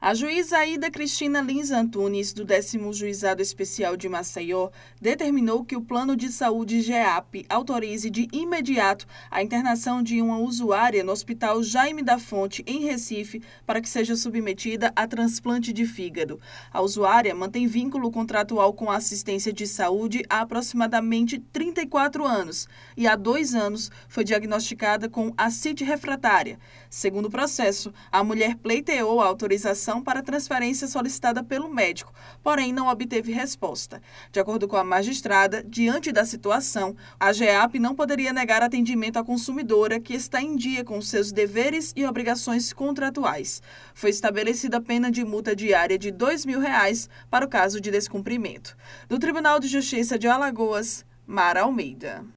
A juíza Aida Cristina Lins Antunes, do 10º Juizado Especial de Maceió, determinou que o Plano de Saúde GEAP autorize de imediato a internação de uma usuária no Hospital Jaime da Fonte, em Recife, para que seja submetida a transplante de fígado. A usuária mantém vínculo contratual com a assistência de saúde há aproximadamente 34 anos e há 2 anos foi diagnosticada com ascite refratária. Segundo o processo, a mulher pleiteou a autorização para a transferência solicitada pelo médico, porém não obteve resposta. De acordo com a magistrada, diante da situação, a GEAP não poderia negar atendimento à consumidora que está em dia com seus deveres e obrigações contratuais. Foi estabelecida a pena de multa diária de R$ 2.000 para o caso de descumprimento. Do Tribunal de Justiça de Alagoas, Mara Almeida.